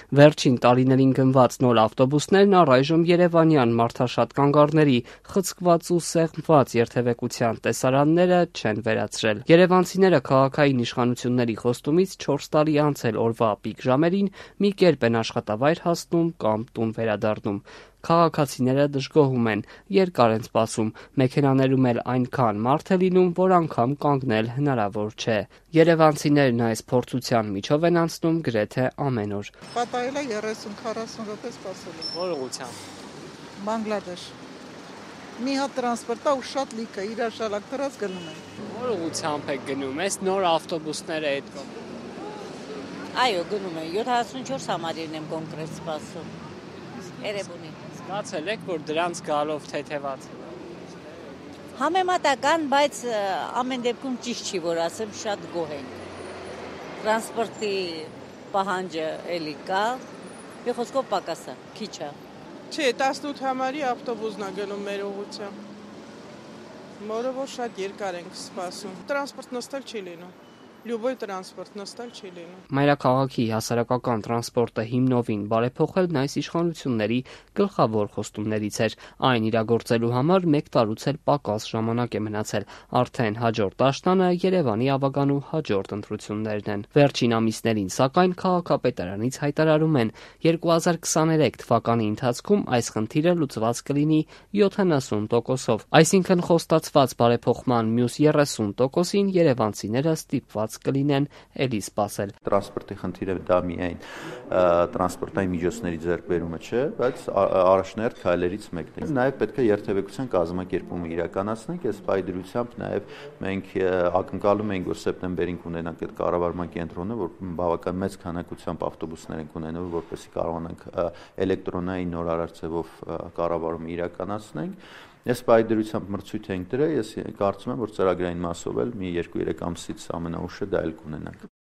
Վերջին տարիներին գնված նոր ավտոբուսներն առայժմ երևանյան մարդաշատ կանգառների խցկված ու սեղմված երթևեկության տեսարանները չեն վերացրել։ Երևանցիները քաղաքային իշխանությունների խոստումից 4 տարի անց էլ օրվա պիկ ժամերին մի կերպ են աշխատավայր հասնում կամ տուն վերադառնում։ Քաղաքացիները դժգոհում են, երկար են սպասում, մեքենաներում էլ այնքան մարդ է լինում, որ անգամ կանգնել հնարավոր չէ։ Երևանցիներն այս փորձության միջով են անցնում գրեթե ամեն օր։ Պատահել է 30-40 րոպե սպասելու։ Որ ուղղությամբ։ Բանգլադեշ։ Մի հատ տրանսպորտա ու շատ լիք է, իրար շալակ դրած գնում են։ Որ ուղղությամբ եք գնում, այս նոր ավտոբուսները այդ կողմ։ Այո, գնում եմ, 74 համարին եմ կոնկրետ սպասում։ Երևանի։ Զգացել եք, որ դրանց գալով թեթևաց։ Համեմատական, բայց ամեն դեպքում ճիշտ չի, որ ասեմ, շատ գոհ ենք։ Տրանսպորտի պահանջը էլի կա, մի խոսքով պակաս է, քիչ է։ Չէ, 18 համարի ավտոբուսն է գնում մեր ուղղությամբ, որը որ շատ երկար ենք սպասում։ Տրանսպորտ նստել չի լինում։ Լյուբոյ տրանսպորտ նստել չի լինում։ Մայրաքաղաքի հասարակական տրանսպորտը հիմնովին բարեփոխելն այս իշխանությունների գլխավոր խոստումներից էր։ Այն իրագործելու համար 1 տարուց էլ պակաս ժամանակ է մնացել։ Արդեն հաջորդ աշնանը Երևանի ավագանու հաջորդ ընտրություններն են։ Վերջին ամիսներին, սակայն, քաղաքապետարանից հայտարարում են, 2023 թվականի ընթացքում այս խնդիրը լուծված կլինի 70%-ով։ Այսինքն խոստացված բարեփոխման մյուս 30%-ին երևանցիները ստիպված կլինեն էլի սպասել։ Տրանսպորտի խնդիրը դա միայն տրանսպորտային միջոցների ձեռքբերումը չէ, բայց առաջնահերթ քայլերից մեկն է։ Նաև պետք է երթևեկության կազմակերպումը իրականացնենք, այս պայդրությամբ նաև մենք ակնկալում ենք, որ սեպտեմբերին կունենանք այդ կառավարման կենտրոնը, որ բավական մեծ քանակությամբ ավտոբուսներ ենք ունենալու, որպեսզի կարողանանք էլեկտրոնային նորարար ձևով կառավարումը իրականացնենք։ Ես պայդրությամբ մրցույթ ենք դրել, ես կարծում եմ, որ ծրագրային մասով էլ մի 2-3 ամսից ամենաուշը դա էլ կունենանք։